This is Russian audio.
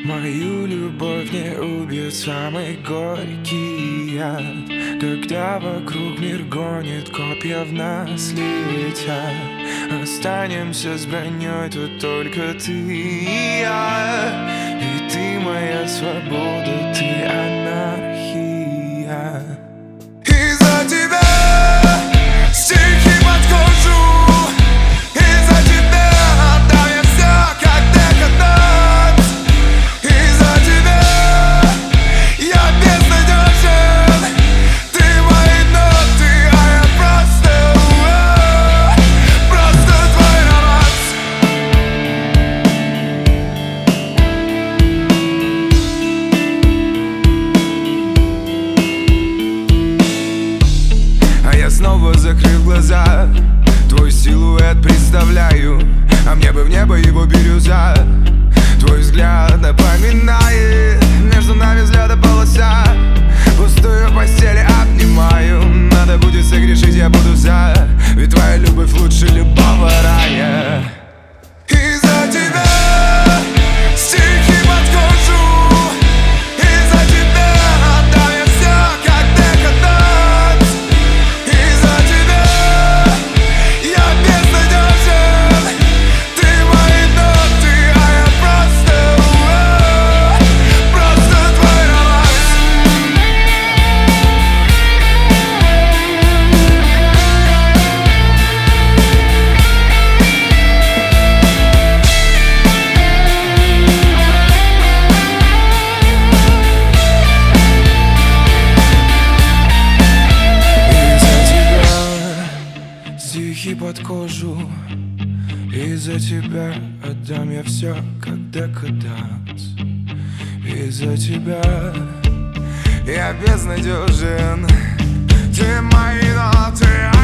Мою любовь не убьет самый горький яд, когда вокруг мир гонит, копья в нас летят. Останемся с броней тут только ты и я. И ты моя свобода, ты анархия. Из-за тебя стихи под кожу, из-за тебя отдам я все, как декаданс. Из-за тебя я безнадежен, ты мои ноты, а я просто твой романс. А я снова закрыл глаза, твой силуэт представляю, а мне бы в небо его бирюза. Твой взгляд напоминает между нами взгляда полоса. Пустую постель обнимаю, надо будет согрешить, я буду за. Ведь твоя любовь лучше любого рая. Из-за тебя стихи под кожу, из-за тебя отдам я все, как декаданс. Из-за тебя я безнадежен, ты мои ноты, а я просто твой романс. Из-за тебя стихи под кожу, из-за тебя отдам я все, как декаданс. Из-за тебя я безнадежен, ты мои ноты,